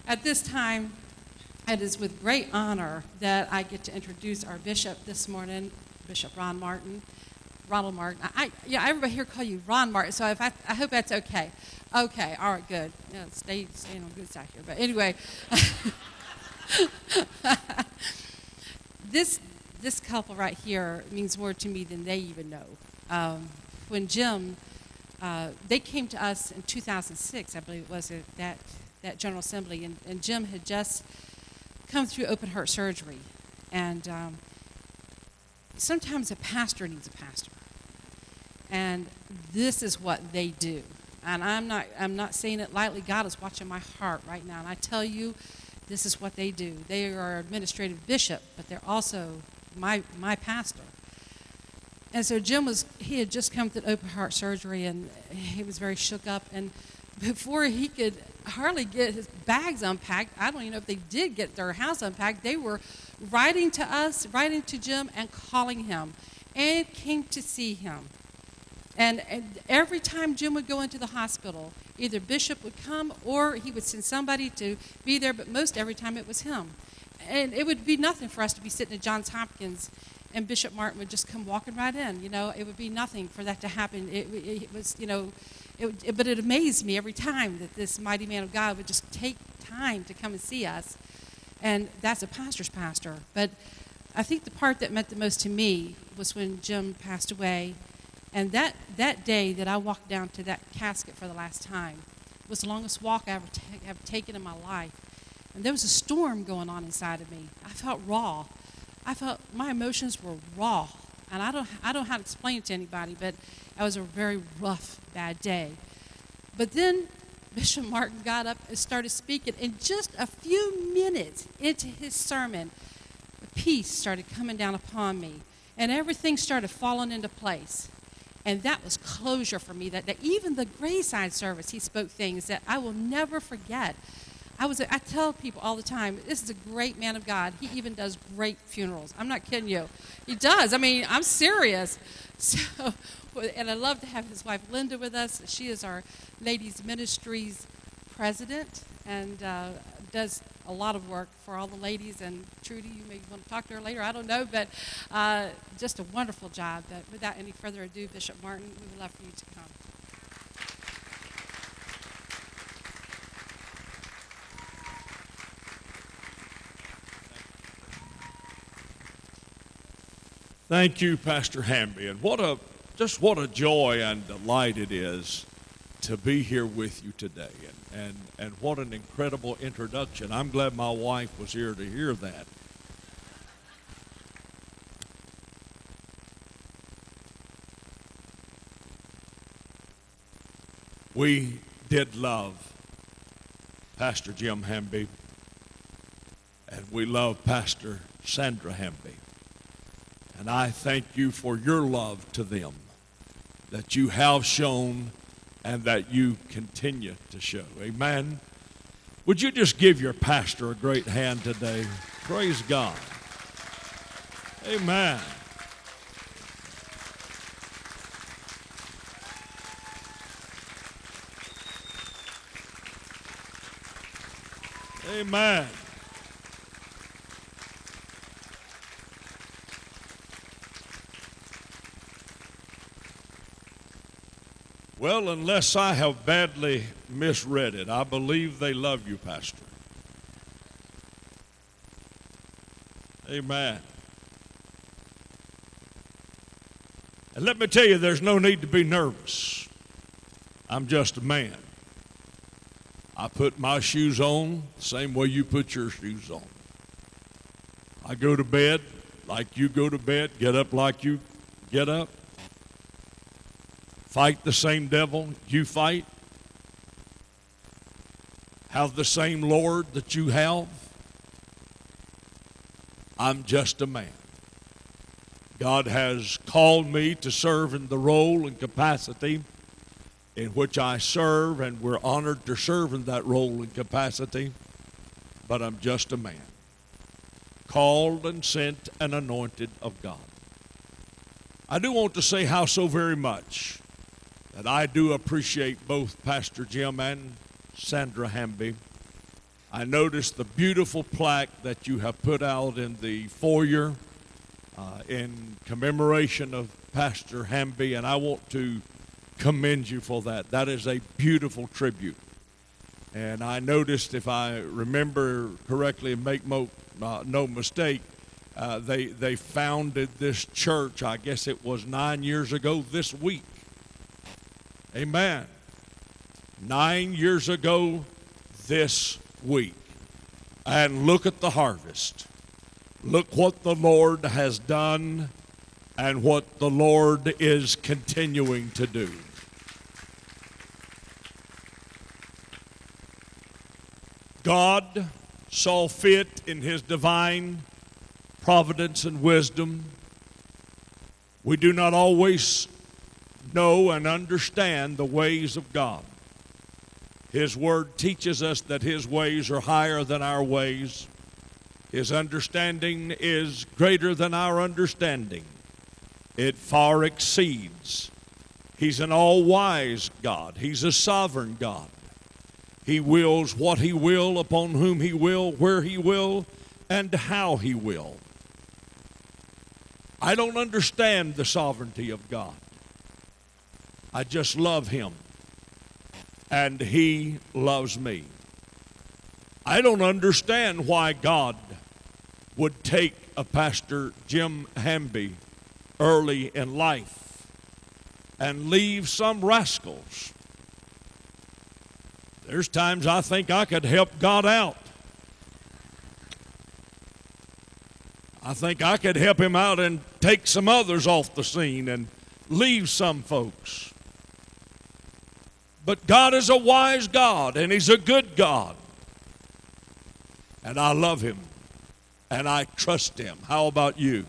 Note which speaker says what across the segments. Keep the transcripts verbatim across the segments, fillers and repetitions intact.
Speaker 1: At this time, it is with great honor that I get to introduce our bishop this morning, Bishop Ron Martin. Ronald Martin. I, yeah, everybody here call you Ron Martin, so if I, I hope that's okay. Okay, all right, good. Yeah, stay, stay on the good side here. But anyway, this this couple right here means more to me than they even know. Um, when Jim, uh, they came to us in two thousand six, I believe it was, at that, that General Assembly, and, and Jim had just come through open heart surgery. And um, sometimes a pastor needs a pastor. And this is what they do. And I'm not I'm not saying it lightly. God is watching my heart right now. And I tell you, this is what they do. They are administrative bishop, but they're also my my pastor. And so Jim was, he had just come through open heart surgery, and he was very shook up. And before he could hardly get his bags unpacked, I don't even know if they did get their house unpacked, they were writing to us, writing to Jim and calling him, and came to see him. And, and every time Jim would go into the hospital, either Bishop would come or he would send somebody to be there, but most every time it was him. And it would be nothing for us to be sitting at Johns Hopkins and Bishop Martin would just come walking right in. You know, it would be nothing for that to happen. It, it, it was, you know, it, it, but it amazed me every time that this mighty man of God would just take time to come and see us. And that's a pastor's pastor. But I think the part that meant the most to me was when Jim passed away. And that, that day that I walked down to that casket for the last time was the longest walk I ever ta- have taken in my life. And there was a storm going on inside of me. I felt raw. I felt my emotions were raw. And I don't, I don't know how to explain it to anybody, but it was a very rough, bad day. But then Bishop Martin got up and started speaking. And just a few minutes into his sermon, peace started coming down upon me. And everything started falling into place. And that was closure for me, that, that even the Grayside service, he spoke things that I will never forget. I was I tell people all the time, this is a great man of God. He even does great funerals. I'm not kidding you. He does. I mean, I'm serious. So, and I love to have his wife Linda with us. She is our Ladies Ministries president and uh, does a lot of work for all the ladies. And Trudy, you may want to talk to her later. I don't know, but uh, just a wonderful job. But without any further ado, Bishop Martin, we would love for you to come.
Speaker 2: Thank you, Pastor Hamby, and what a just what a joy and delight it is to be here with you today, and, and, and what an incredible introduction. I'm glad my wife was here to hear that. We did love Pastor Jim Hamby, and we love Pastor Sandra Hamby. And I thank you for your love to them that you have shown and that you continue to show. Amen. Would you just give your pastor a great hand today? Praise God. Amen. Amen. Well, unless I have badly misread it, I believe they love you, Pastor. Amen. And let me tell you, there's no need to be nervous. I'm just a man. I put my shoes on the same way you put your shoes on. I go to bed like you go to bed, get up like you get up. Fight the same devil you fight. Have the same Lord that you have. I'm just a man. God has called me to serve in the role and capacity in which I serve, and we're honored to serve in that role and capacity, but I'm just a man, called and sent and anointed of God. I do want to say how so very much that I do appreciate both Pastor Jim and Sandra Hamby. I noticed the beautiful plaque that you have put out in the foyer uh, in commemoration of Pastor Hamby, and I want to commend you for that. That is a beautiful tribute. And I noticed, if I remember correctly and make mo, uh, no mistake, uh, they, they founded this church, I guess it was nine years ago this week. Amen. Nine years ago this week. And look at the harvest. Look what the Lord has done and what the Lord is continuing to do. God saw fit in his divine providence and wisdom. We do not always know and understand the ways of God. His word teaches us that his ways are higher than our ways. His understanding is greater than our understanding. It far exceeds. He's an all-wise God. He's a sovereign God. He wills what he will, upon whom he will, where he will, and how he will. I don't understand the sovereignty of God. I just love him, and he loves me. I don't understand why God would take a Pastor Jim Hamby early in life and leave some rascals. There's times I think I could help God out. I think I could help him out and take some others off the scene and leave some folks. But God is a wise God, and he's a good God. And I love him, and I trust him. How about you?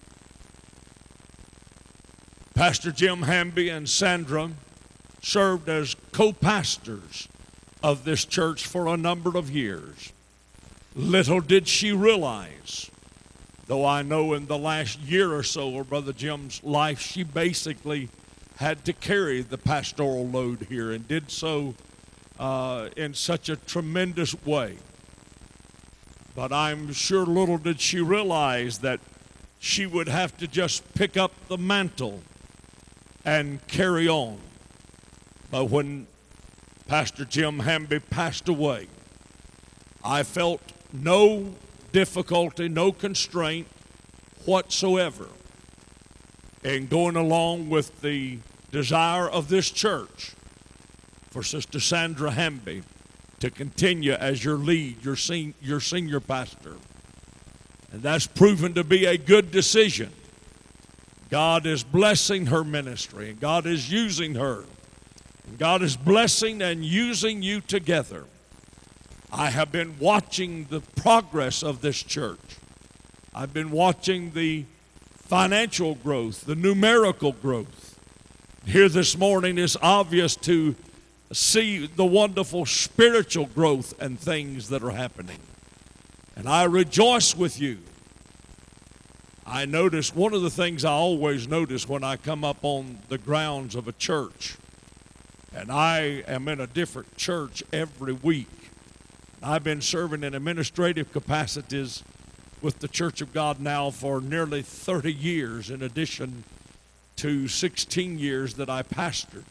Speaker 2: Pastor Jim Hamby and Sandra served as co-pastors of this church for a number of years. Little did she realize, though I know in the last year or so of Brother Jim's life, she basically had to carry the pastoral load here and did so uh, in such a tremendous way. But I'm sure little did she realize that she would have to just pick up the mantle and carry on. But when Pastor Jim Hamby passed away, I felt no difficulty, no constraint whatsoever in going along with the desire of this church for Sister Sandra Hamby to continue as your lead, your, sen- your senior pastor. And that's proven to be a good decision. God is blessing her ministry, and God is using her. And God is blessing and using you together. I have been watching the progress of this church. I've been watching the financial growth, the numerical growth. Here this morning is obvious to see the wonderful spiritual growth and things that are happening. And I rejoice with you. I notice, one of the things I always notice when I come up on the grounds of a church, and I am in a different church every week. I've been serving in administrative capacities with the Church of God now for nearly thirty years, in addition to sixteen years that I pastored.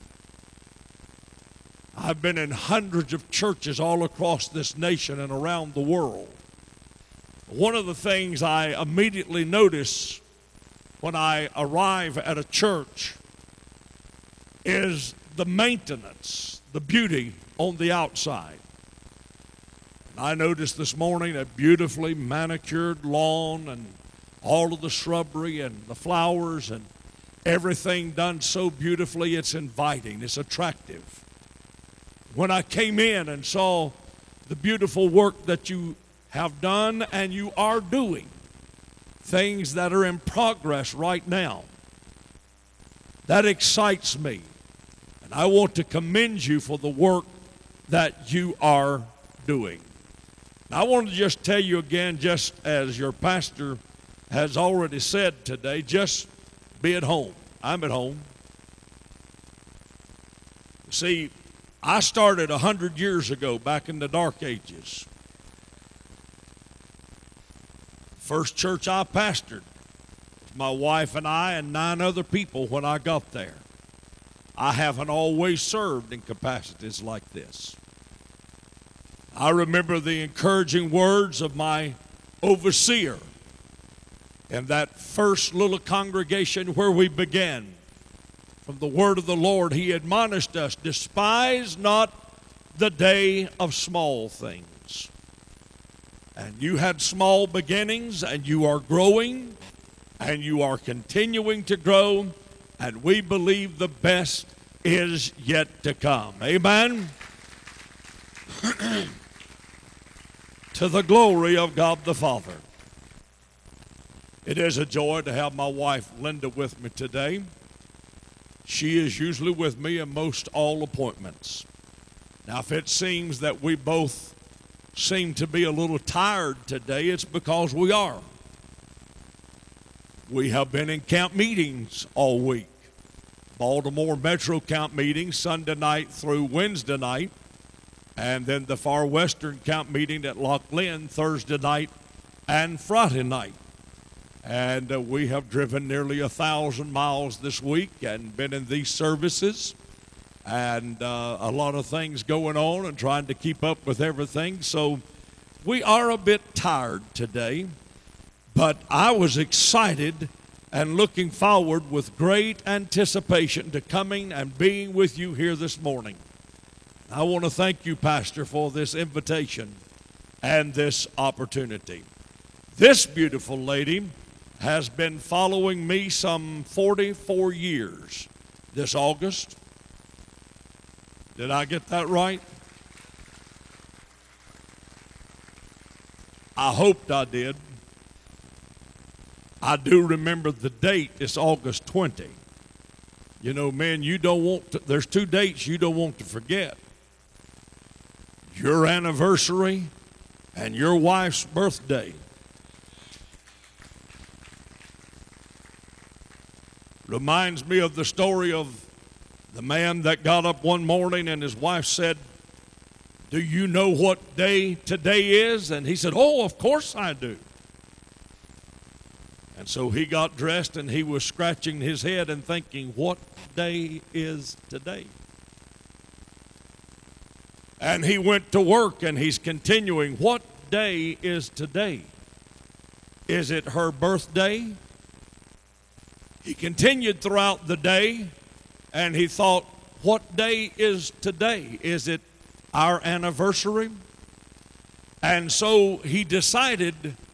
Speaker 2: I've been in hundreds of churches all across this nation and around the world. One of the things I immediately notice when I arrive at a church is the maintenance, the beauty on the outside. And I noticed this morning a beautifully manicured lawn and all of the shrubbery and the flowers and everything done so beautifully, it's inviting, it's attractive. When I came in and saw the beautiful work that you have done and you are doing, things that are in progress right now, that excites me. And I want to commend you for the work that you are doing. Now, I want to just tell you again, just as your pastor has already said today, just be at home. I'm at home. See, I started a hundred years ago, back in the dark ages. first church I pastored, my wife and I and nine other people when I got there. I haven't always served in capacities like this. I remember the encouraging words of my overseer in that first little congregation where we began. From the word of the Lord, he admonished us, despise not the day of small things. And you had small beginnings, and you are growing, and you are continuing to grow, and we believe the best is yet to come. Amen? To the glory of God the Father. It is a joy to have my wife Linda with me today. She is usually with me in most all appointments. Now, if it seems that we both seem to be a little tired today, it's because we are. We have been in camp meetings all week. Baltimore Metro camp meeting Sunday night through Wednesday night, and then the Far Western camp meeting at Loch Lynn Thursday night and Friday night. And uh, we have driven nearly a thousand miles this week and been in these services, and uh, a lot of things going on and trying to keep up with everything. So we are a bit tired today, but I was excited and looking forward with great anticipation to coming and being with you here this morning. I want to thank you, Pastor, for this invitation and this opportunity. This beautiful lady has been following me some forty-four years this August. Did I get that right? I hoped I did. I do remember the date. It's August twentieth. You know, man, you don't want to, there's two dates you don't want to forget. Your anniversary and your wife's birthday. Reminds me of the story of the man that got up one morning and his wife said, "Do you know what day today is?" And he said, "Oh, of course I do." And so he got dressed and he was scratching his head and thinking, what day is today? And he went to work and he's continuing, what day is today? Is it her birthday? He continued throughout the day and he thought, what day is today? Is it our anniversary? And so he decided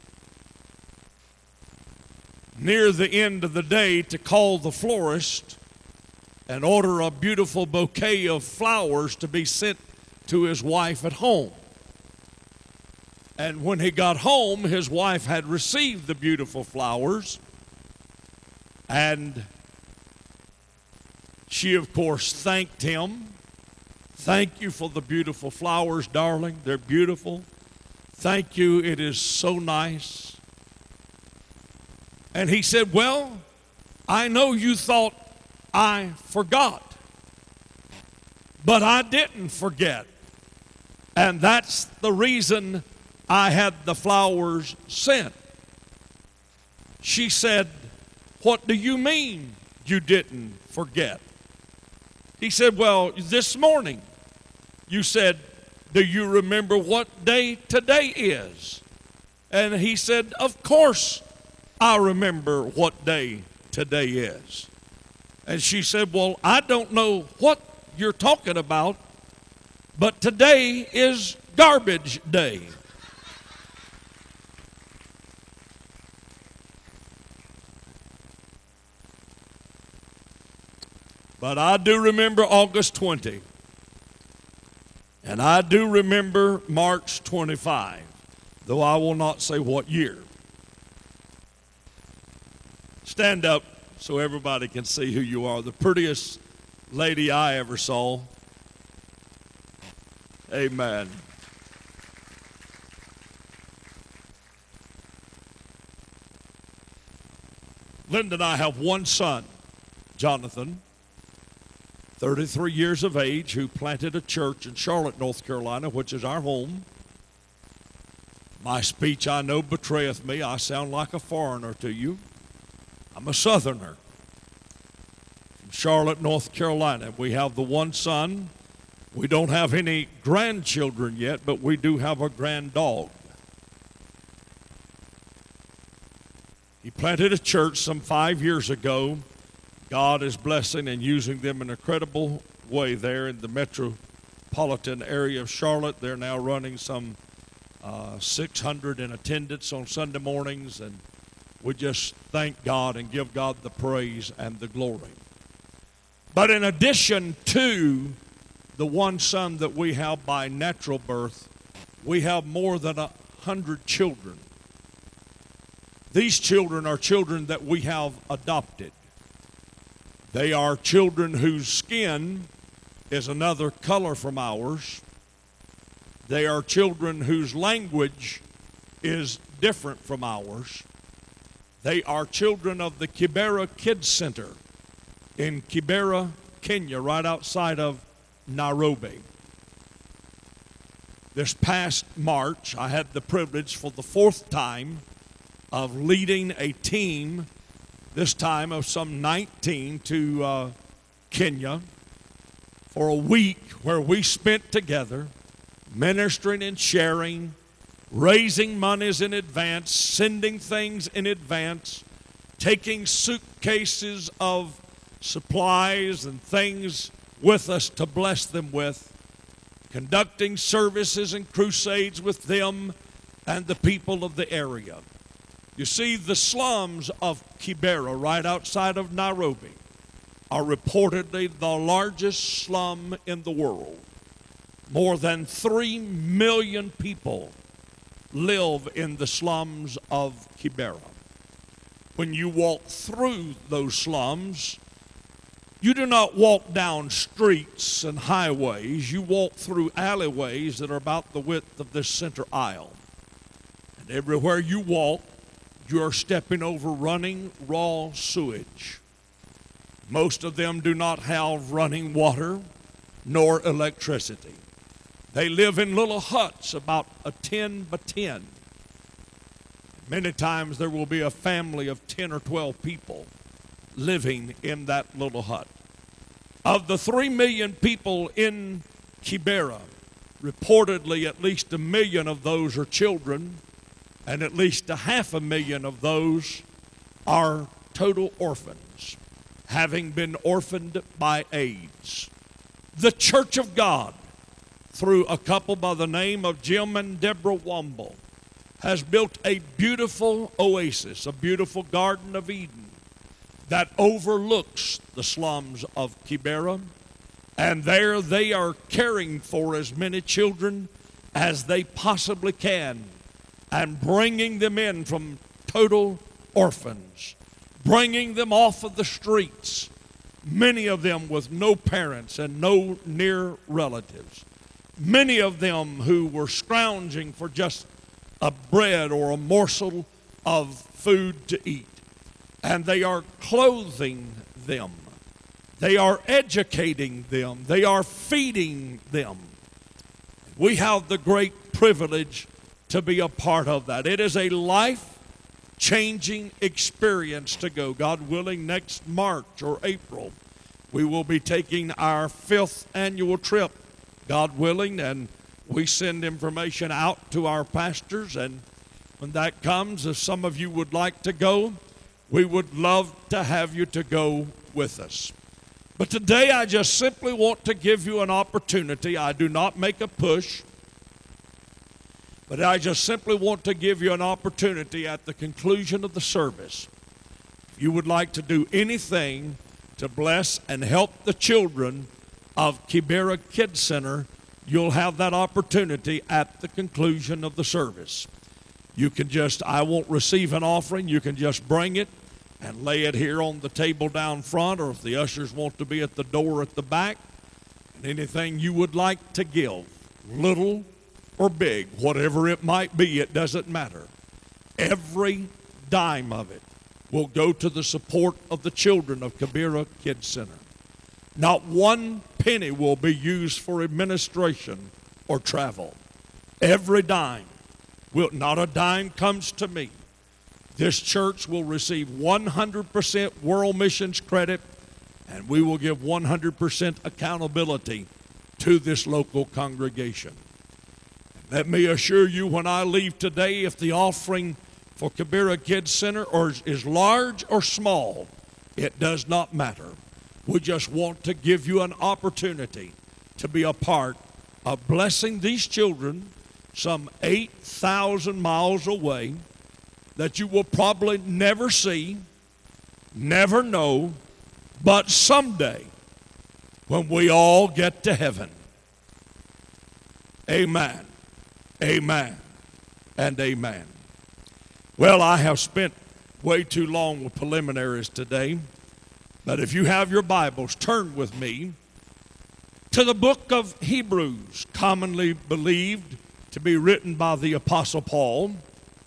Speaker 2: near the end of the day to call the florist and order a beautiful bouquet of flowers to be sent to his wife at home. And when he got home, his wife had received the beautiful flowers, and she, of course, thanked him. "Thank you for the beautiful flowers, darling. They're beautiful. Thank you. It is so nice." And he said, "Well, I know you thought I forgot, but I didn't forget. And that's the reason I had the flowers sent." She said, "What do you mean you didn't forget?" He said, "Well, this morning you said, 'Do you remember what day today is?' And he said, 'Of course I remember what day today is.' And she said, 'Well, I don't know what you're talking about, but today is garbage day.'" But I do remember August twentieth. And I do remember March twenty-fifth, though I will not say what year. Stand up so everybody can see who you are. The prettiest lady I ever saw. Amen. Linda and I have one son, Jonathan, thirty-three years of age, who planted a church in Charlotte, North Carolina, which is our home. My speech I know betrayeth me. I sound like a foreigner to you. I'm a southerner from Charlotte, North Carolina. We have the one son. We don't have any grandchildren yet, but we do have a grand dog. He planted a church some five years ago. God is blessing and using them in an incredible way there in the metropolitan area of Charlotte. They're now running some uh, six hundred in attendance on Sunday mornings, and we just thank God and give God the praise and the glory. But in addition to the one son that we have by natural birth, we have more than a hundred children. These children are children that we have adopted. They are children whose skin is another color from ours. They are children whose language is different from ours. They are children of the Kibera Kids Center in Kibera, Kenya, right outside of Nairobi. This past March, I had the privilege for the fourth time of leading a team, this time of some nineteen, to uh, Kenya for a week where we spent together ministering and sharing, raising monies in advance, sending things in advance, taking suitcases of supplies and things with us to bless them with, conducting services and crusades with them and the people of the area. You see, the slums of Kibera, right outside of Nairobi, are reportedly the largest slum in the world. More than three million people live in the slums of Kibera. When you walk through those slums, you do not walk down streets and highways. You walk through alleyways that are about the width of this center aisle. And everywhere you walk, you are stepping over running raw sewage. Most of them do not have running water nor electricity. They live in little huts about a ten by ten. Many times there will be a family of ten or twelve people living in that little hut. Of the three million people in Kibera, reportedly at least a million of those are children, and at least a half a million of those are total orphans, having been orphaned by AIDS. The Church of God, through a couple by the name of Jim and Deborah Womble, has built a beautiful oasis, a beautiful Garden of Eden that overlooks the slums of Kibera. And there they are caring for as many children as they possibly can and bringing them in from total orphans, bringing them off of the streets, many of them with no parents and no near relatives. Many of them who were scrounging for just a bread or a morsel of food to eat. And they are clothing them. They are educating them. They are feeding them. We have the great privilege to be a part of that. It is a life-changing experience to go. God willing, next March or April, we will be taking our fifth annual trip, God willing, and we send information out to our pastors, and when that comes, if some of you would like to go, we would love to have you to go with us. But today I just simply want to give you an opportunity. I do not make a push, but I just simply want to give you an opportunity at the conclusion of the service. If you would like to do anything to bless and help the children of Kibera Kids Center, you'll have that opportunity at the conclusion of the service. You can just, I won't receive an offering, you can just bring it and lay it here on the table down front, or if the ushers want to be at the door at the back, and anything you would like to give, little or big, whatever it might be, it doesn't matter. Every dime of it will go to the support of the children of Kibera Kids Center. Not one penny will be used for administration or travel. Every dime will, not a dime comes to me. This church will receive one hundred percent world missions credit, and we will give one hundred percent accountability to this local congregation. Let me assure you, when I leave today, if the offering for Kibera Kids Center or is large or small, it does not matter. We just want to give you an opportunity to be a part of blessing these children some eight thousand miles away that you will probably never see, never know, but someday when we all get to heaven. Amen, amen, and amen. Well, I have spent way too long with preliminaries today, but if you have your Bibles, turn with me to the book of Hebrews, commonly believed to be written by the Apostle Paul.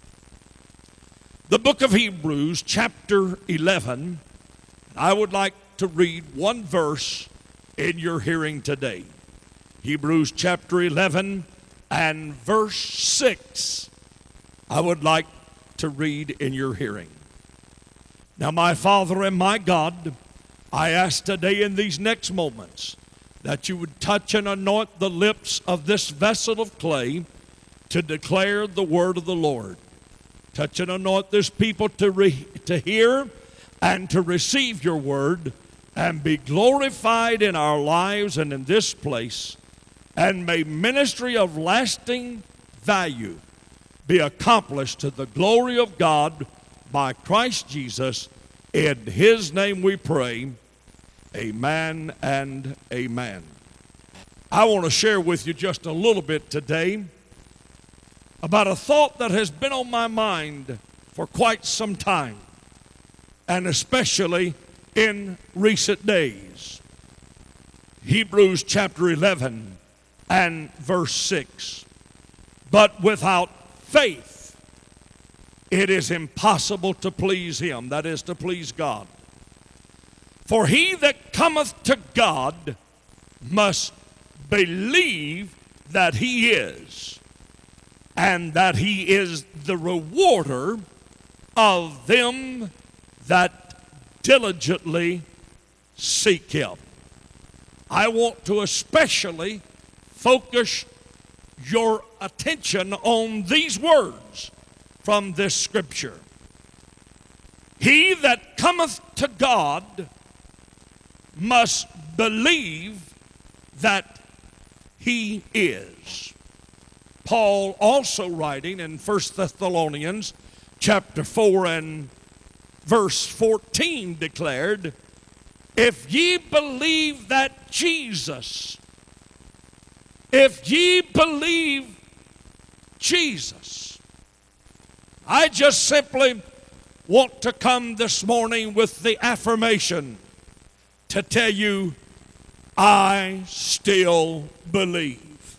Speaker 2: The book of Hebrews, chapter eleven. I would like to read one verse in your hearing today. Hebrews chapter eleven and verse six. I would like to read in your hearing. Now, my Father and my God, I ask today in these next moments that you would touch and anoint the lips of this vessel of clay to declare the word of the Lord. Touch and anoint this people to, re- to hear and to receive your word and be glorified in our lives and in this place. And may ministry of lasting value be accomplished to the glory of God by Christ Jesus. In his name we pray. Amen and amen. I want to share with you just a little bit today about a thought that has been on my mind for quite some time, and especially in recent days. Hebrews chapter eleven and verse six. But without faith, it is impossible to please him, that is, to please God. For he that cometh to God must believe that he is, and that he is the rewarder of them that diligently seek him. I want to especially focus your attention on these words from this scripture. He that cometh to God must believe that he is. Paul, also writing in First Thessalonians chapter four and verse fourteen, declared, if ye believe that Jesus, if ye believe Jesus. I just simply want to come this morning with the affirmation to tell you, I still believe.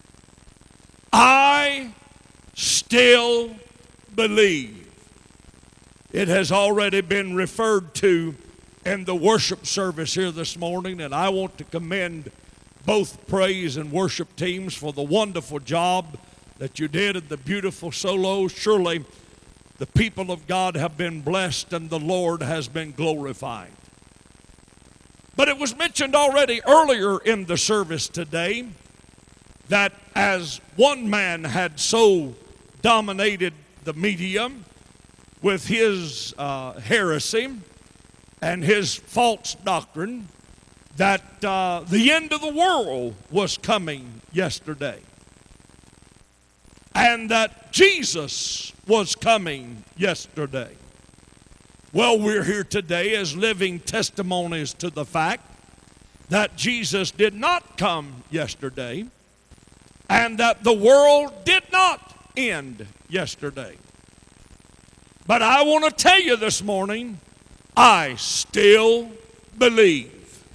Speaker 2: I still believe. It has already been referred to in the worship service here this morning, and I want to commend both praise and worship teams for the wonderful job that you did and the beautiful solos. Surely the people of God have been blessed and the Lord has been glorified. But it was mentioned already earlier in the service today that as one man had so dominated the media with his uh, heresy and his false doctrine, that uh, the end of the world was coming yesterday, and that Jesus was coming yesterday. Well, we're here today as living testimonies to the fact that Jesus did not come yesterday, and that the world did not end yesterday. But I want to tell you this morning, I still believe.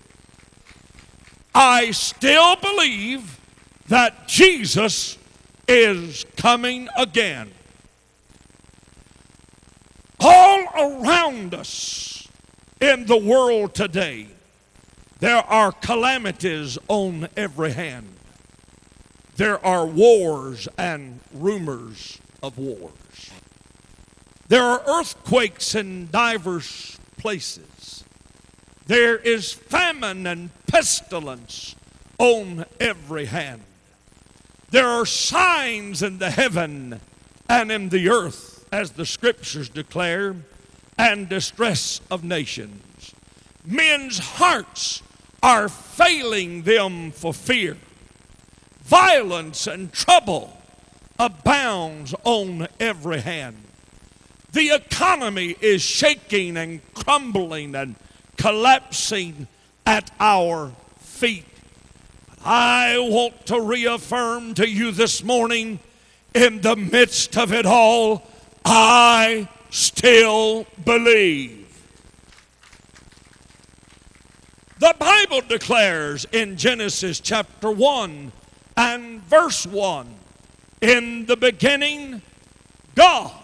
Speaker 2: I still believe that Jesus is coming again. All around us in the world today, there are calamities on every hand. There are wars and rumors of wars. There are earthquakes in divers places. There is famine and pestilence on every hand. There are signs in the heaven and in the earth, as the scriptures declare, and distress of nations. Men's hearts are failing them for fear. Violence and trouble abounds on every hand. The economy is shaking and crumbling and collapsing at our feet. I want to reaffirm to you this morning, in the midst of it all, I still believe. The Bible declares in Genesis chapter one and verse one, in the beginning, God.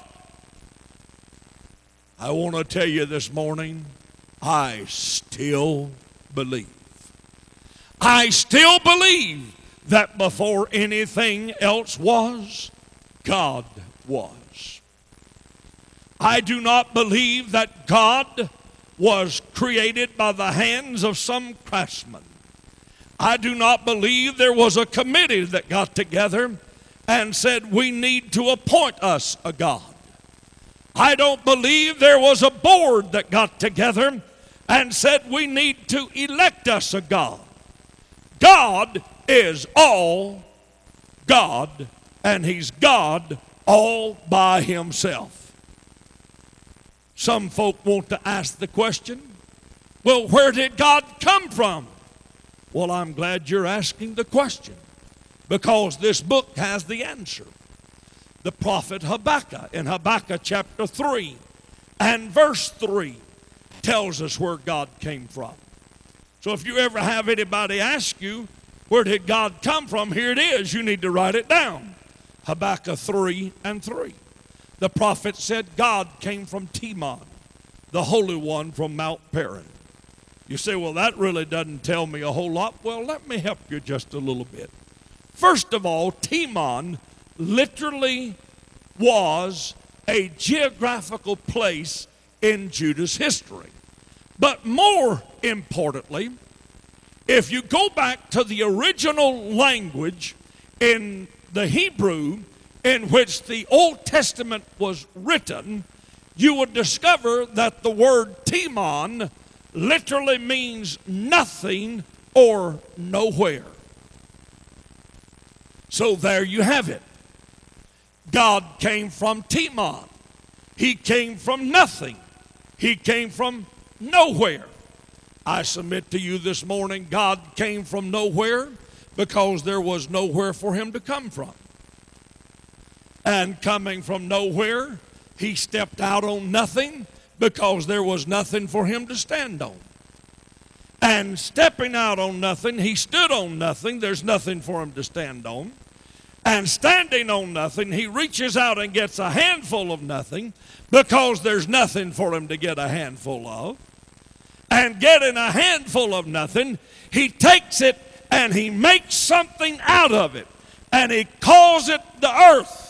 Speaker 2: I want to tell you this morning, I still believe. I still believe that before anything else was, God was. I do not believe that God was created by the hands of some craftsman. I do not believe there was a committee that got together and said, we need to appoint us a God. I don't believe there was a board that got together and said, we need to elect us a God. God is all God, and He's God all by Himself. Some folk want to ask the question, well, where did God come from? Well, I'm glad you're asking the question, because this book has the answer. The prophet Habakkuk in Habakkuk chapter three and verse three tells us where God came from. So if you ever have anybody ask you, where did God come from? Here it is. You need to write it down. Habakkuk three and three. The prophet said God came from Teman, the Holy One from Mount Paran. You say, well, that really doesn't tell me a whole lot. Well, let me help you just a little bit. First of all, Teman literally was a geographical place in Judah's history. But more importantly, if you go back to the original language in the Hebrew in which the Old Testament was written, you would discover that the word Teman literally means nothing or nowhere. So there you have it. God came from Teman. He came from nothing. He came from nowhere. I submit to you this morning, God came from nowhere because there was nowhere for Him to come from. And coming from nowhere, He stepped out on nothing because there was nothing for Him to stand on. And stepping out on nothing, He stood on nothing. There's nothing for Him to stand on. And standing on nothing, He reaches out and gets a handful of nothing because there's nothing for Him to get a handful of. And getting a handful of nothing, He takes it and He makes something out of it. And He calls it the earth.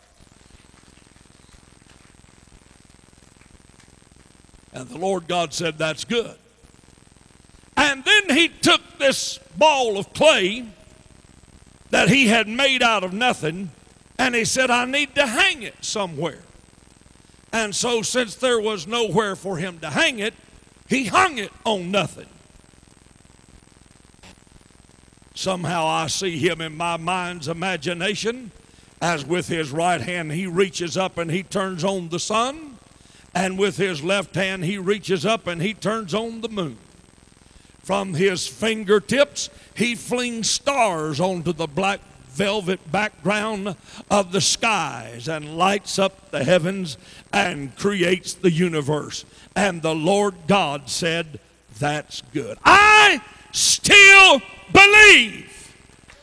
Speaker 2: And the Lord God said, that's good. And then He took this ball of clay that He had made out of nothing, and He said, I need to hang it somewhere. And so since there was nowhere for Him to hang it, He hung it on nothing. Somehow I see Him in my mind's imagination as with His right hand He reaches up and He turns on the sun, and with His left hand He reaches up and He turns on the moon. From His fingertips, He flings stars onto the black velvet background of the skies and lights up the heavens and creates the universe. And the Lord God said, that's good. I still believe.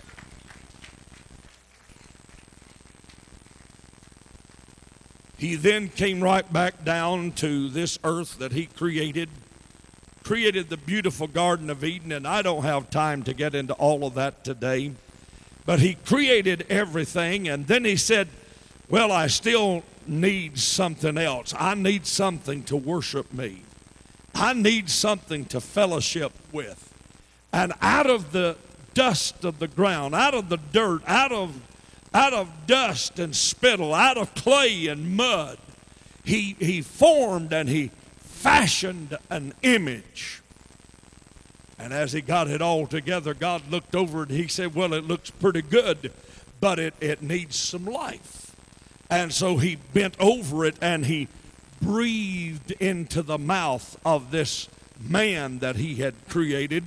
Speaker 2: He then came right back down to this earth that He created. Created the beautiful Garden of Eden, and I don't have time to get into all of that today. But He created everything, and then He said, Well, I still need something else. I need something to worship me. I need something to fellowship with. And out of the dust of the ground, out of the dirt, out of, out of dust and spittle, out of clay and mud, he, he formed and he fashioned an image. And as he got it all together, God looked over it and he said, well, it looks pretty good, but it, it needs some life. And so he bent over it and he breathed into the mouth of this man that he had created.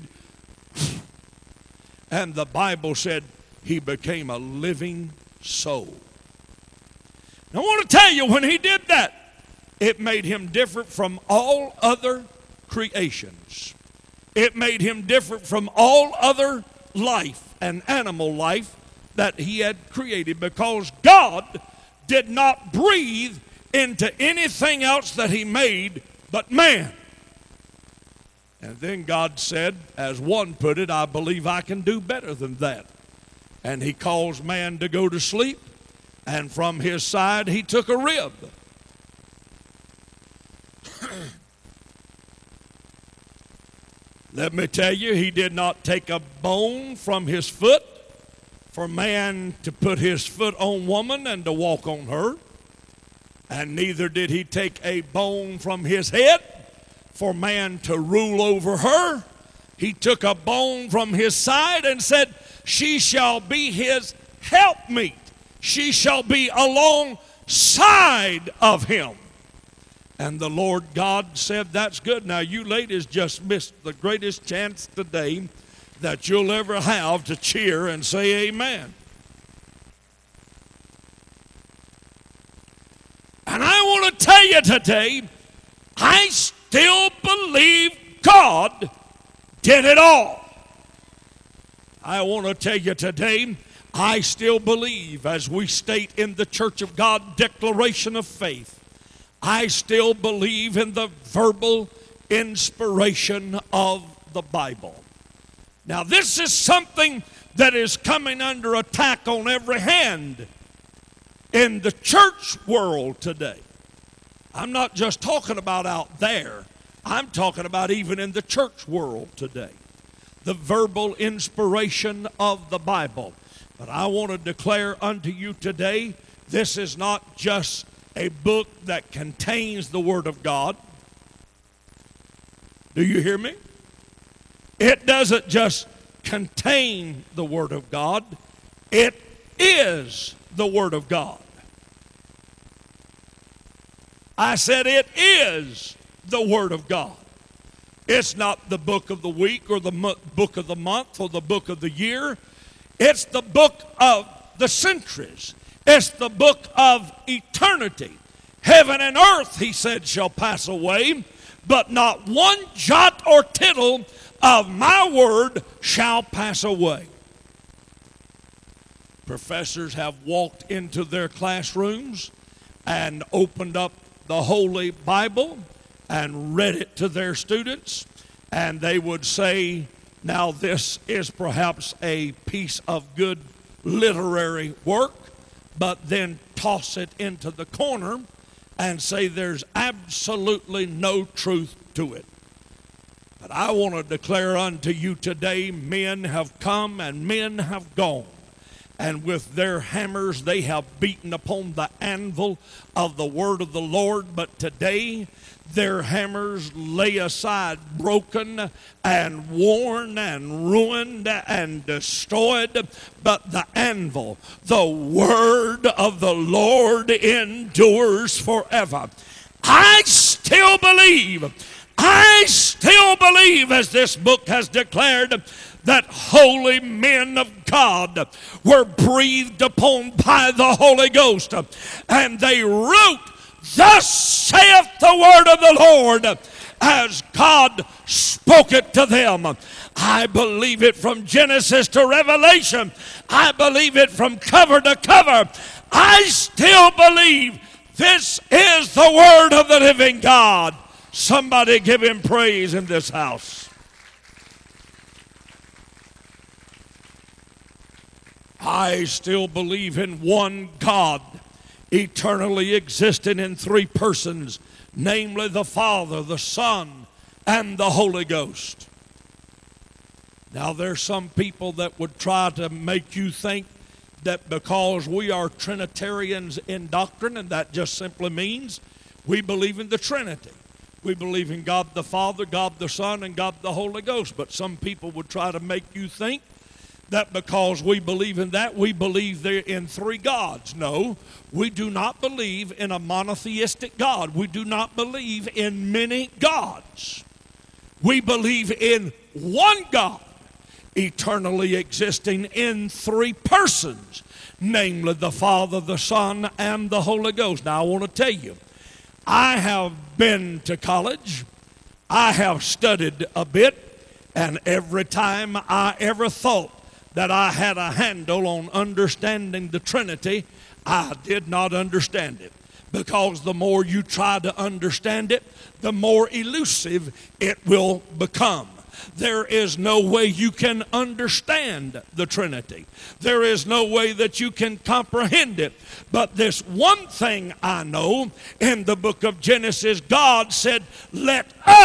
Speaker 2: And the Bible said he became a living soul. Now I want to tell you, when he did that, it made him different from all other creations. It made him different from all other life and animal life that he had created, because God did not breathe into anything else that he made but man. And then God said, as one put it, I believe I can do better than that. And he caused man to go to sleep, and from his side he took a rib. Let me tell you, he did not take a bone from his foot for man to put his foot on woman and to walk on her. And neither did he take a bone from his head for man to rule over her. He took a bone from his side and said, she shall be his helpmeet. She shall be alongside of him. And the Lord God said, that's good. Now you ladies just missed the greatest chance today that you'll ever have to cheer and say amen. And I want to tell you today, I still believe God did it all. I want to tell you today, I still believe, as we state in the Church of God Declaration of Faith, I still believe in the verbal inspiration of the Bible. Now, this is something that is coming under attack on every hand in the church world today. I'm not just talking about out there. I'm talking about even in the church world today. The verbal inspiration of the Bible. But I want to declare unto you today, this is not just a book that contains the Word of God. Do you hear me? It doesn't just contain the Word of God. It is the Word of God. I said it is the Word of God. It's not the book of the week or the mo- book of the month or the book of the year. It's the book of the centuries. It's the book of eternity. Heaven and earth, he said, shall pass away, but not one jot or tittle of my word shall pass away. Professors have walked into their classrooms and opened up the Holy Bible and read it to their students, and they would say, now this is perhaps a piece of good literary work, but then toss it into the corner and say there's absolutely no truth to it. But I want to declare unto you today, men have come and men have gone. And with their hammers they have beaten upon the anvil of the word of the Lord. But today their hammers lay aside broken and worn and ruined and destroyed. But the anvil, the word of the Lord, endures forever. I still believe, I still believe, as this book has declared, that holy men of God were breathed upon by the Holy Ghost, and they wrote, thus saith the word of the Lord, as God spoke it to them. I believe it from Genesis to Revelation. I believe it from cover to cover. I still believe this is the word of the living God. Somebody give him praise in this house. I still believe in one God, eternally existing in three persons, namely the Father, the Son, and the Holy Ghost. Now, there's some people that would try to make you think that because we are Trinitarians in doctrine, and that just simply means we believe in the Trinity. We believe in God the Father, God the Son, and God the Holy Ghost. But some people would try to make you think that because we believe in that, we believe there in three gods. No, we do not believe in a monotheistic God. We do not believe in many gods. We believe in one God, eternally existing in three persons, namely the Father, the Son, and the Holy Ghost. Now, I want to tell you, I have been to college, I have studied a bit, and every time I ever thought that I had a handle on understanding the Trinity, I did not understand it. Because the more you try to understand it, the more elusive it will become. There is no way you can understand the Trinity. There is no way that you can comprehend it. But this one thing I know, in the book of Genesis, God said, let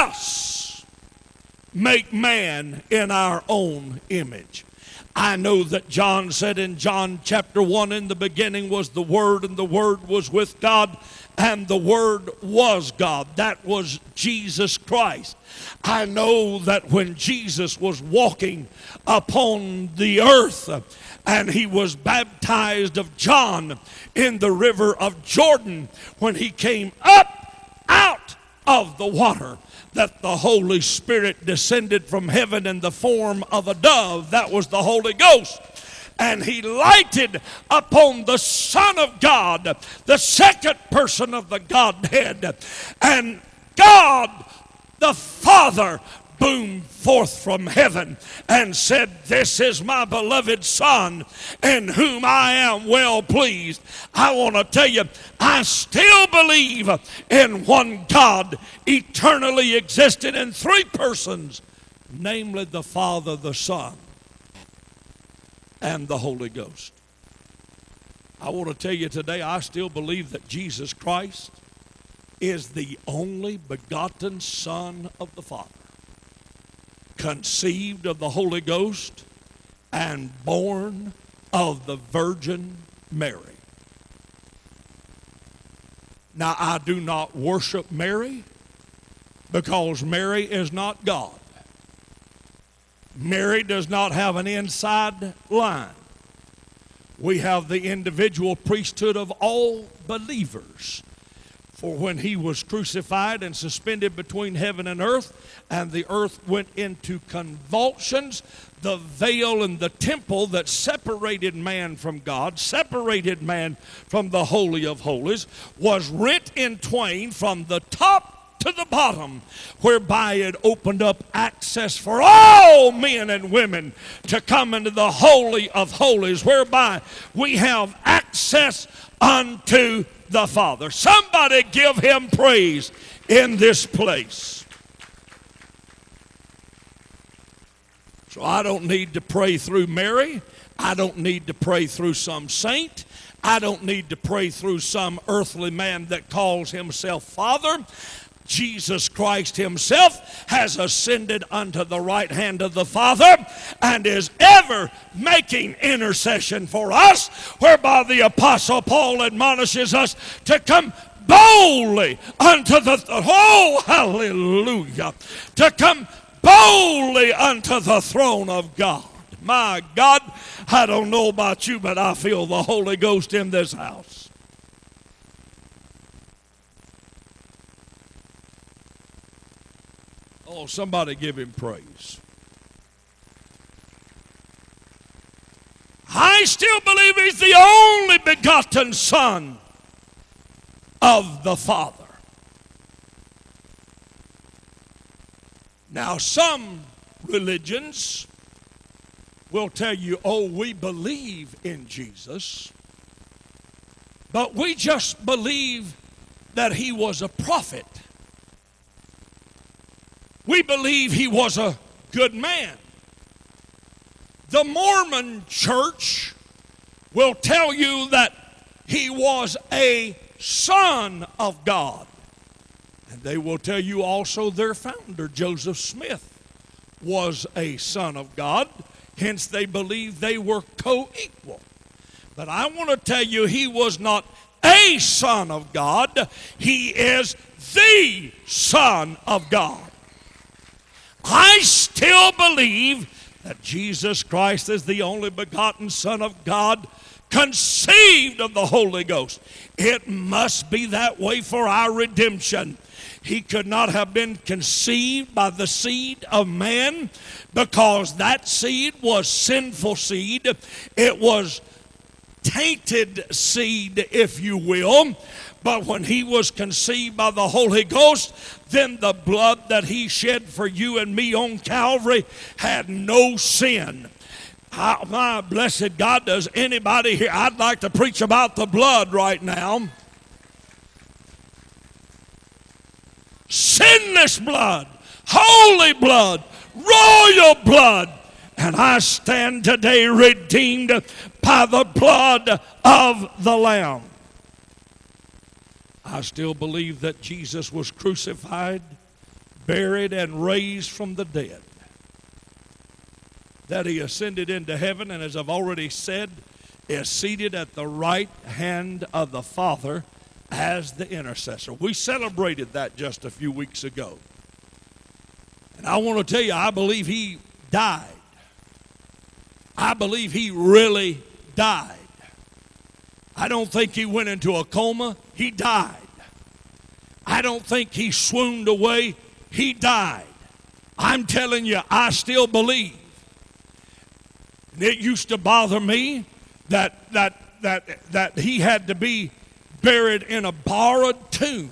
Speaker 2: us make man in our own image. I know that John said in John chapter one, in the beginning was the Word, and the Word was with God, and the Word was God. That was Jesus Christ. I know that when Jesus was walking upon the earth and he was baptized of John in the river of Jordan, when he came up out of the water, that the Holy Spirit descended from heaven in the form of a dove. That was the Holy Ghost. And he lighted upon the Son of God, the second person of the Godhead. And God the Father boomed forth from heaven and said, this is my beloved Son in whom I am well pleased. I want to tell you, I still believe in one God, eternally existing in three persons, namely the Father, the Son, and the Holy Ghost. I want to tell you today, I still believe that Jesus Christ is the only begotten Son of the Father, conceived of the Holy Ghost and born of the Virgin Mary. Now, I do not worship Mary because Mary is not God. Mary does not have an inside line. We have the individual priesthood of all believers. For when he was crucified and suspended between heaven and earth, and the earth went into convulsions, the veil in the temple that separated man from God, separated man from the Holy of Holies, was rent in twain from the top to the bottom, whereby it opened up access for all men and women to come into the Holy of Holies, whereby we have access unto the Father. Somebody give him praise in this place. So I don't need to pray through Mary. I don't need to pray through some saint. I don't need to pray through some earthly man that calls himself Father. Jesus Christ himself has ascended unto the right hand of the Father and is ever making intercession for us, whereby the Apostle Paul admonishes us to come boldly unto the, oh, hallelujah, to come boldly unto the throne of God. My God, I don't know about you, but I feel the Holy Ghost in this house. Oh, somebody give him praise. I still believe he's the only begotten Son of the Father. Now, some religions will tell you, oh, we believe in Jesus, but we just believe that he was a prophet. We believe he was a good man. The Mormon church will tell you that he was a son of God. And they will tell you also their founder, Joseph Smith, was a son of God. Hence, they believed they were co-equal. But I want to tell you, he was not a son of God. He is the Son of God. I still believe that Jesus Christ is the only begotten Son of God, conceived of the Holy Ghost. It must be that way for our redemption. He could not have been conceived by the seed of man, because that seed was sinful seed. It was tainted seed, if you will. But when he was conceived by the Holy Ghost, then the blood that he shed for you and me on Calvary had no sin. I, my blessed God, does anybody here? I'd like to preach about the blood right now. Sinless blood, holy blood, royal blood. And I stand today redeemed by the blood of the Lamb. I still believe that Jesus was crucified, buried, and raised from the dead. That he ascended into heaven, and as I've already said, is seated at the right hand of the Father as the intercessor. We celebrated that just a few weeks ago. And I want to tell you, I believe he died. I believe he really died. I don't think he went into a coma. He died. I don't think he swooned away. He died. I'm telling you, I still believe. And it used to bother me that that that that he had to be buried in a borrowed tomb.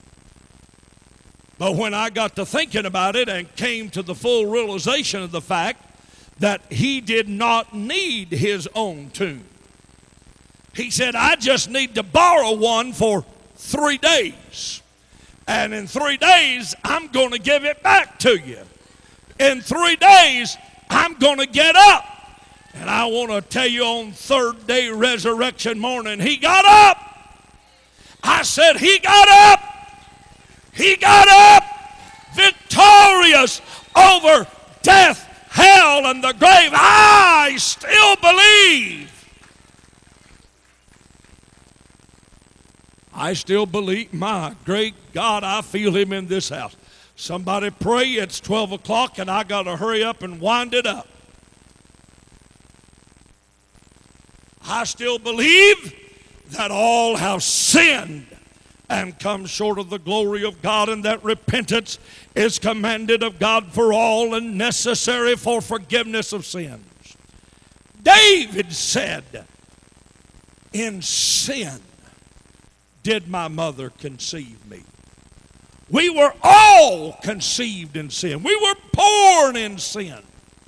Speaker 2: But when I got to thinking about it and came to the full realization of the fact that he did not need his own tomb. He said, I just need to borrow one for three days. And in three days, I'm going to give it back to you. In three days, I'm going to get up. And I want to tell you, on third day resurrection morning, he got up. I said, he got up. He got up victorious over death, hell, and the grave. I still believe. I still believe. My great God, I feel him in this house. Somebody pray. It's twelve o'clock and I got to hurry up and wind it up. I still believe that all have sinned and come short of the glory of God, and that repentance is commanded of God for all and necessary for forgiveness of sins. David said, in sin did my mother conceive me. We were all conceived in sin. We were born in sin.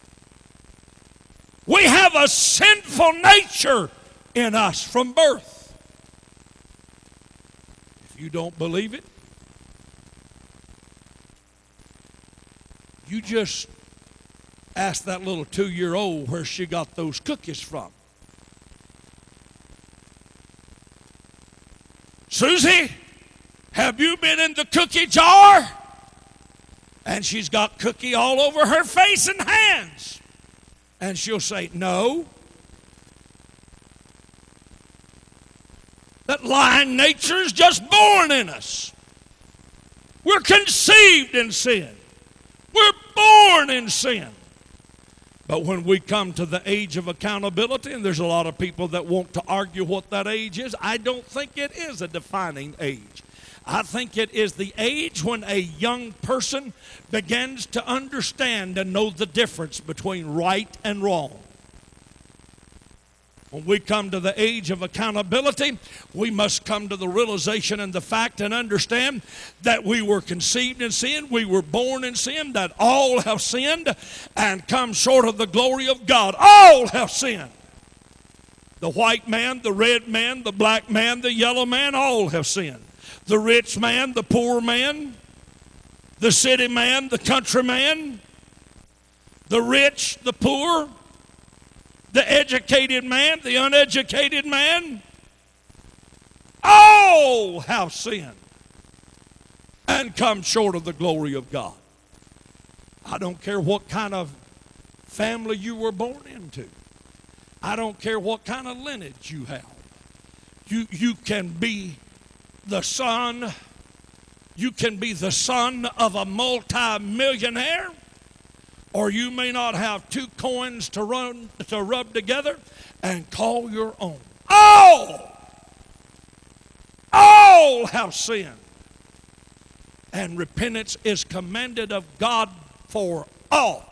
Speaker 2: We have a sinful nature in us from birth. You don't believe it? You just ask that little two-year-old where she got those cookies from. Susie, have you been in the cookie jar? And she's got cookie all over her face and hands. And she'll say, no. That lying nature is just born in us. We're conceived in sin. We're born in sin. But when we come to the age of accountability, and there's a lot of people that want to argue what that age is, I don't think it is a defining age. I think it is the age when a young person begins to understand and know the difference between right and wrong. When we come to the age of accountability, we must come to the realization and the fact and understand that we were conceived in sin, we were born in sin, that all have sinned and come short of the glory of God. All have sinned. The white man, the red man, the black man, the yellow man, all have sinned. The rich man, the poor man, the city man, the country man, the rich, the poor, the educated man, the uneducated man, All have sinned and come short of the glory of God. I don't care what kind of family you were born into. I don't care what kind of lineage you have. You, you can be the son, you can be the son of a multi-millionaire, or you may not have two coins to run to rub together and call your own. All, all have sinned. And repentance is commanded of God for all.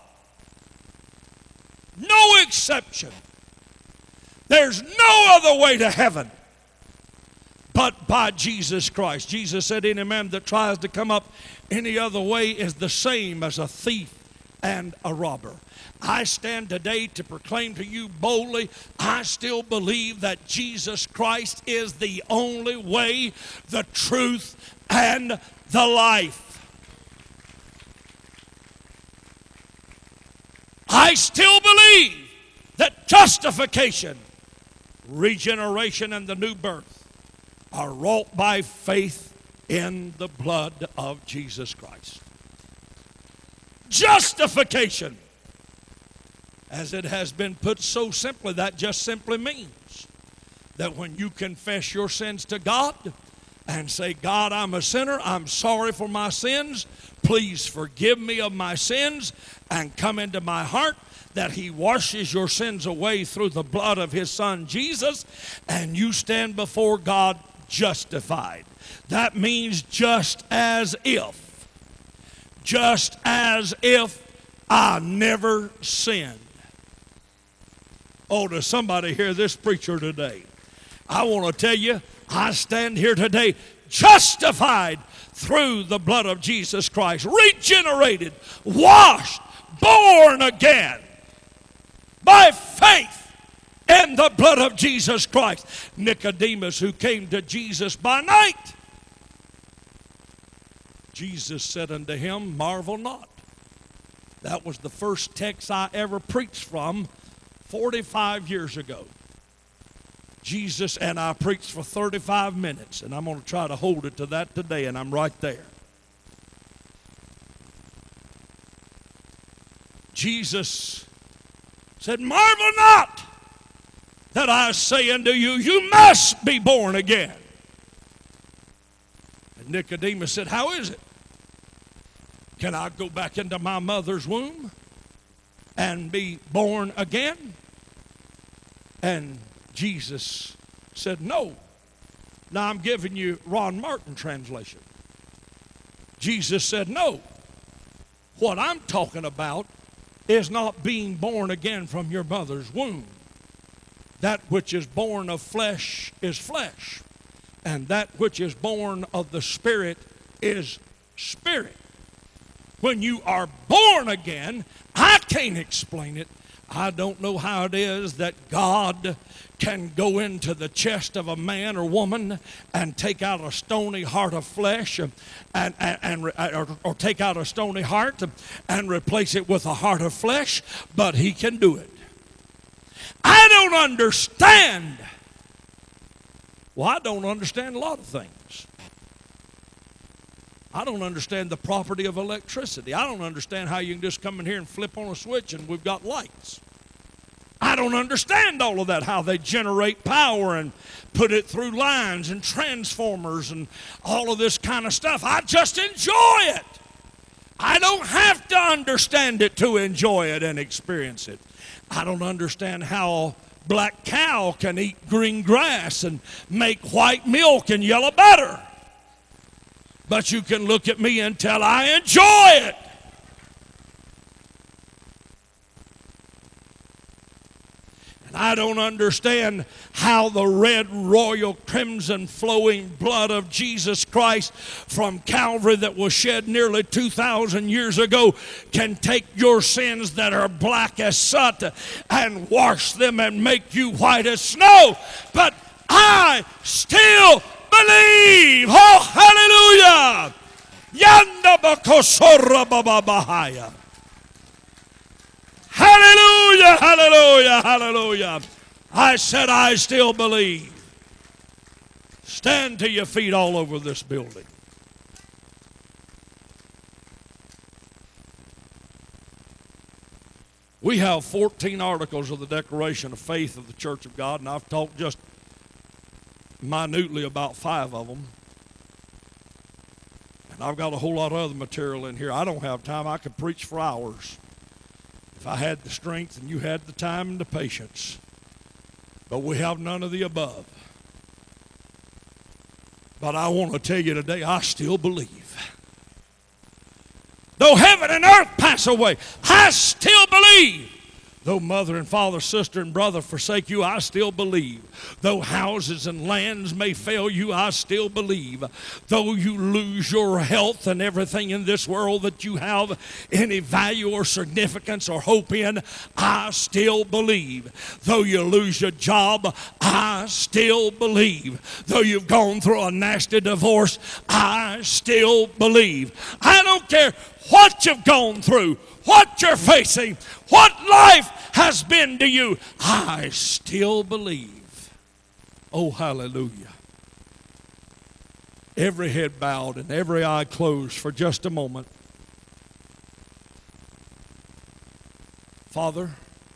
Speaker 2: No exception. There's no other way to heaven but by Jesus Christ. Jesus said, any man that tries to come up any other way is the same as a thief and a robber. I stand today to proclaim to you boldly, I still believe that Jesus Christ is the only way, the truth, and the life. I still believe that justification, regeneration, and the new birth are wrought by faith in the blood of Jesus Christ. Justification, as it has been put so simply, that just simply means that when you confess your sins to God and say, God, I'm a sinner, I'm sorry for my sins, please forgive me of my sins and come into my heart, that he washes your sins away through the blood of his son Jesus, and you stand before God justified. That means just as if, just as if I never sinned. Oh, does somebody hear this preacher today? I want to tell you, I stand here today justified through the blood of Jesus Christ, regenerated, washed, born again by faith in the blood of Jesus Christ. Nicodemus, who came to Jesus by night, Jesus said unto him, marvel not. That was the first text I ever preached from forty-five years ago. Jesus and I preached for thirty-five minutes, and I'm going to try to hold it to that today, and I'm right there. Jesus said, marvel not that I say unto you, you must be born again. And Nicodemus said, how is it? Can I go back into my mother's womb and be born again? And Jesus said, no. Now I'm giving you Ron Martin translation. Jesus said, no. What I'm talking about is not being born again from your mother's womb. That which is born of flesh is flesh, and that which is born of the Spirit is spirit. When you are born again, I can't explain it. I don't know how it is that God can go into the chest of a man or woman and take out a stony heart of flesh and, and, and or, or take out a stony heart and replace it with a heart of flesh, but he can do it. I don't understand. Well, I don't understand a lot of things. I don't understand the property of electricity. I don't understand how you can just come in here and flip on a switch and we've got lights. I don't understand all of that, how they generate power and put it through lines and transformers and all of this kind of stuff. I just enjoy it. I don't have to understand it to enjoy it and experience it. I don't understand how a black cow can eat green grass and make white milk and yellow butter. But you can look at me and tell I enjoy it. And I don't understand how the red, royal, crimson, flowing blood of Jesus Christ from Calvary that was shed nearly two thousand years ago can take your sins that are black as soot and wash them and make you white as snow. But I still believe. Oh, hallelujah. Yanda bakosora bababahaya. Hallelujah, hallelujah, hallelujah. I said I still believe. Stand to your feet all over this building. We have fourteen articles of the Declaration of Faith of the Church of God, and I've talked just minutely about five of them. And I've got a whole lot of other material in here. I don't have time. I could preach for hours if I had the strength and you had the time and the patience. But we have none of the above. But I want to tell you today, I still believe. Though heaven and earth pass away, I still believe. Though mother and father, sister and brother forsake you, I still believe. Though houses and lands may fail you, I still believe. Though you lose your health and everything in this world that you have any value or significance or hope in, I still believe. Though you lose your job, I still believe. Though you've gone through a nasty divorce, I still believe. I don't care what you've gone through, what you're facing, what life has been to you, I still believe. Oh, hallelujah. Every head bowed and every eye closed for just a moment. Father,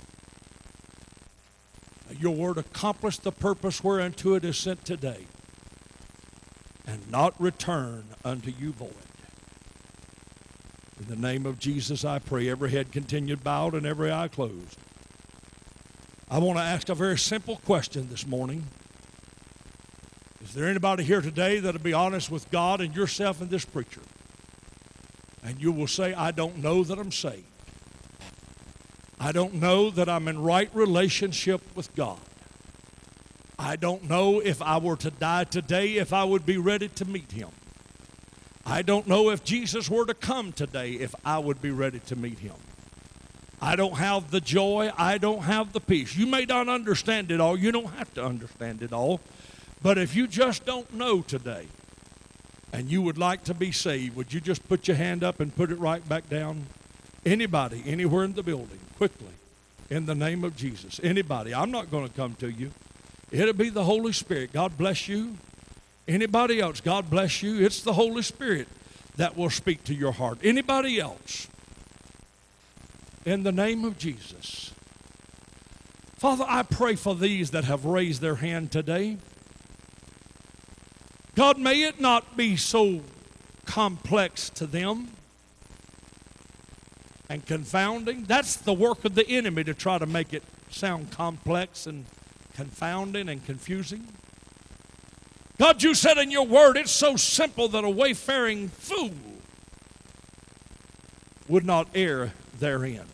Speaker 2: your word accomplished the purpose whereunto it is sent today, and not return unto you void. In the name of Jesus, I pray. Every head continued bowed and every eye closed. I want to ask a very simple question this morning. Is there anybody here today that will be honest with God and yourself and this preacher? And you will say, I don't know that I'm saved. I don't know that I'm in right relationship with God. I don't know if I were to die today, if I would be ready to meet him. I don't know if Jesus were to come today, if I would be ready to meet him. I don't have the joy. I don't have the peace. You may not understand it all. You don't have to understand it all. But if you just don't know today and you would like to be saved, would you just put your hand up and put it right back down? Anybody, anywhere in the building, quickly, in the name of Jesus. Anybody. I'm not going to come to you. It'll be the Holy Spirit. God bless you. Anybody else, God bless you. It's the Holy Spirit that will speak to your heart. Anybody else? In the name of Jesus. Father, I pray for these that have raised their hand today. God, may it not be so complex to them and confounding. That's the work of the enemy, to try to make it sound complex and confounding and confusing. God, you said in your word, it's so simple that a wayfaring fool would not err therein.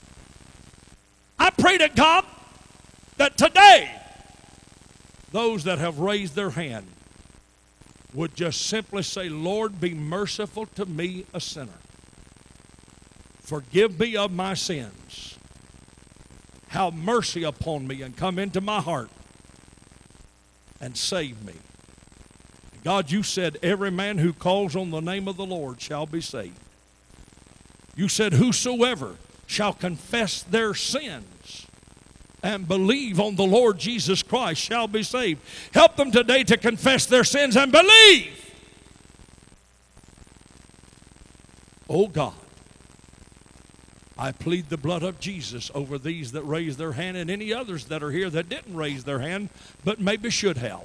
Speaker 2: I pray to God that today, those that have raised their hand would just simply say, Lord, be merciful to me, a sinner. Forgive me of my sins. Have mercy upon me and come into my heart and save me. God, you said every man who calls on the name of the Lord shall be saved. You said whosoever shall confess their sins and believe on the Lord Jesus Christ shall be saved. Help them today to confess their sins and believe. Oh God, I plead the blood of Jesus over these that raised their hand and any others that are here that didn't raise their hand but maybe should have.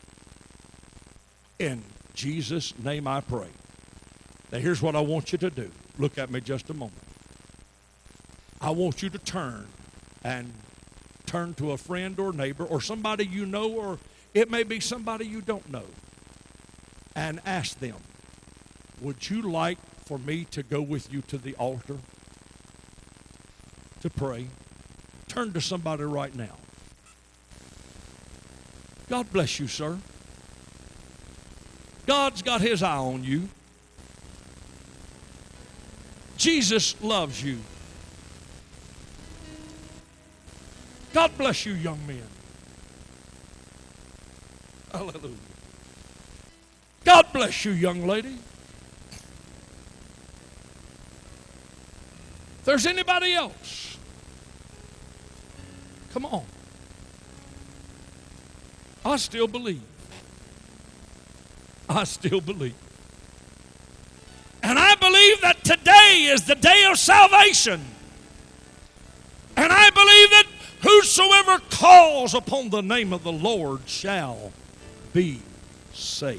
Speaker 2: In Jesus' name I pray. Now here's what I want you to do. Look at me just a moment. I want you to turn and turn to a friend or neighbor or somebody you know, or it may be somebody you don't know, and ask them, would you like for me to go with you to the altar to pray? Turn to somebody right now. God bless you, sir. God's got his eye on you. Jesus loves you. God bless you, young men. Hallelujah. God bless you, young lady. If there's anybody else, come on. I still believe. I still believe. And I believe that today is the day of salvation. And I believe that whosoever calls upon the name of the Lord shall be saved.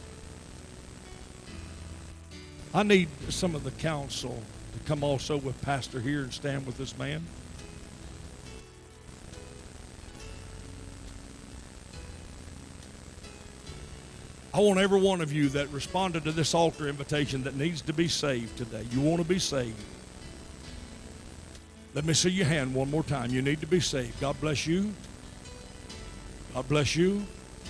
Speaker 2: I need some of the council to come also with Pastor here and stand with this man. I want every one of you that responded to this altar invitation that needs to be saved today. You want to be saved. Let me see your hand one more time. You need to be saved. God bless you. God bless you.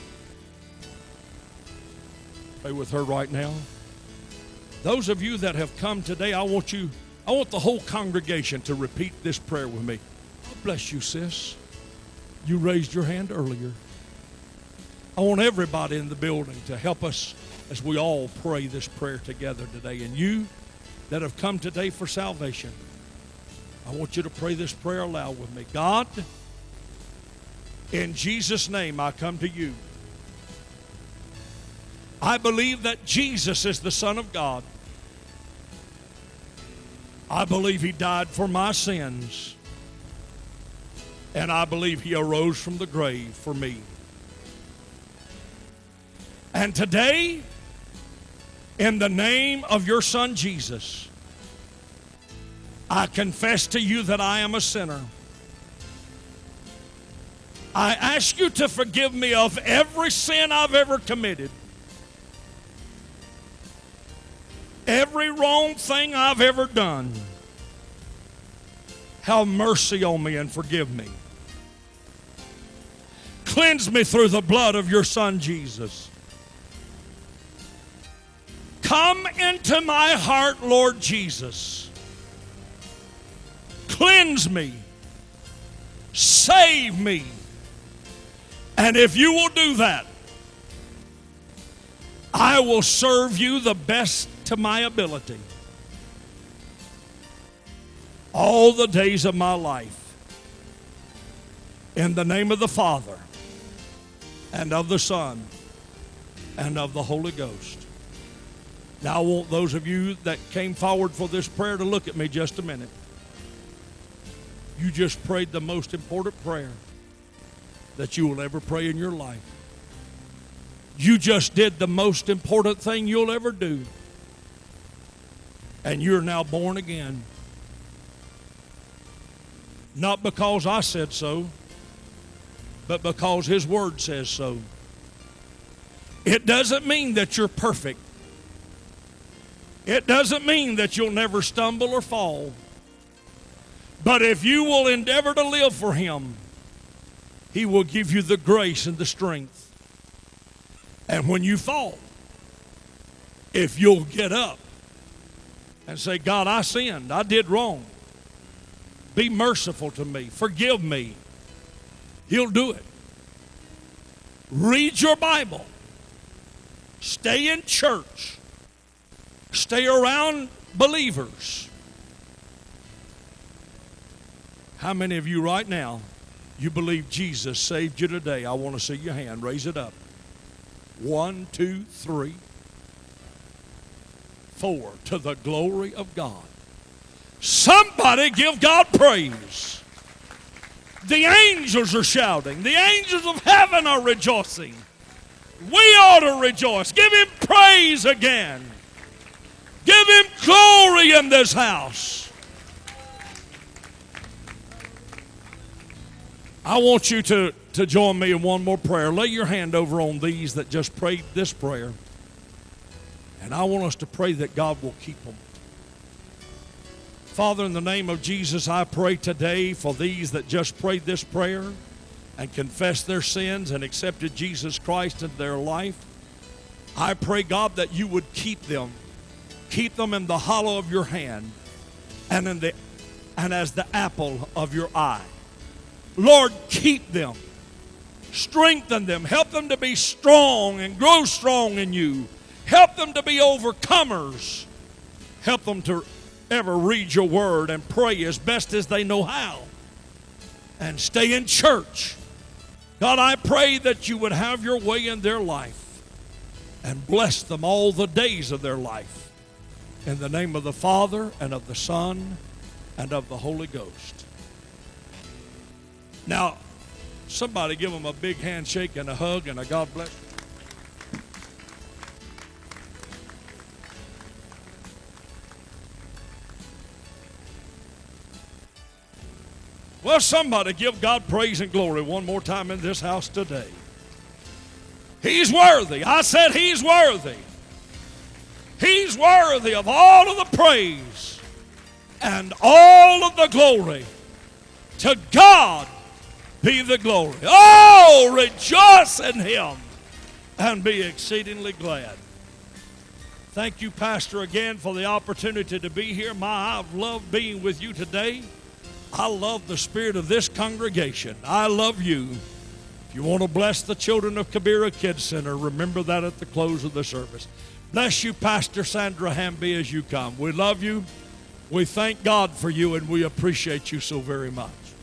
Speaker 2: Pray with her right now. Those of you that have come today, I want you, I want the whole congregation to repeat this prayer with me. God bless you, sis. You raised your hand earlier. I want everybody in the building to help us as we all pray this prayer together today. And you that have come today for salvation, I want you to pray this prayer aloud with me. God, in Jesus' name I come to you. I believe that Jesus is the Son of God. I believe He died for my sins. And I believe He arose from the grave for me. And today, in the name of your Son Jesus, I confess to you that I am a sinner. I ask you to forgive me of every sin I've ever committed. Every wrong thing I've ever done. Have mercy on me and forgive me. Cleanse me through the blood of your Son Jesus. Come into my heart, Lord Jesus. Cleanse me. Save me. And if you will do that, I will serve you the best to my ability all the days of my life. In the name of the Father, and of the Son, and of the Holy Ghost. Now I want those of you that came forward for this prayer to look at me just a minute. You just prayed the most important prayer that you will ever pray in your life. You just did the most important thing you'll ever do. And you're now born again. Not because I said so, but because His Word says so. It doesn't mean that you're perfect. It doesn't mean that you'll never stumble or fall. But if you will endeavor to live for Him, He will give you the grace and the strength. And when you fall, if you'll get up and say, God, I sinned. I did wrong. Be merciful to me. Forgive me. He'll do it. Read your Bible. Stay in church. Stay around believers. How many of you right now, you believe Jesus saved you today? I want to see your hand. Raise it up. One, two, three, four. To the glory of God. Somebody give God praise. The angels are shouting. The angels of heaven are rejoicing. We ought to rejoice. Give Him praise again. Give Him glory in this house. I want you to, to join me in one more prayer. Lay your hand over on these that just prayed this prayer. And I want us to pray that God will keep them. Father, in the name of Jesus, I pray today for these that just prayed this prayer and confessed their sins and accepted Jesus Christ into their life. I pray, God, that you would keep them. Keep them in the hollow of your hand and, in the, and as the apple of your eye. Lord, keep them. Strengthen them. Help them to be strong and grow strong in you. Help them to be overcomers. Help them to ever read your word and pray as best as they know how. And stay in church. God, I pray that you would have your way in their life. and bless them all the days of their life. In the name of the Father, and of the Son, and of the Holy Ghost. Now, somebody give them a big handshake and a hug and a God bless you. Well, somebody give God praise and glory one more time in this house today. He's worthy. I said He's worthy. He's worthy of all of the praise and all of the glory. To God be the glory. Oh, rejoice in Him and be exceedingly glad. Thank you, Pastor, again for the opportunity to be here. My, I've loved being with you today. I love the spirit of this congregation. I love you. If you want to bless the children of Kibera Kids Center, remember that at the close of the service. Bless you, Pastor Sandra Hamby, as you come. We love you. We thank God for you, and we appreciate you so very much.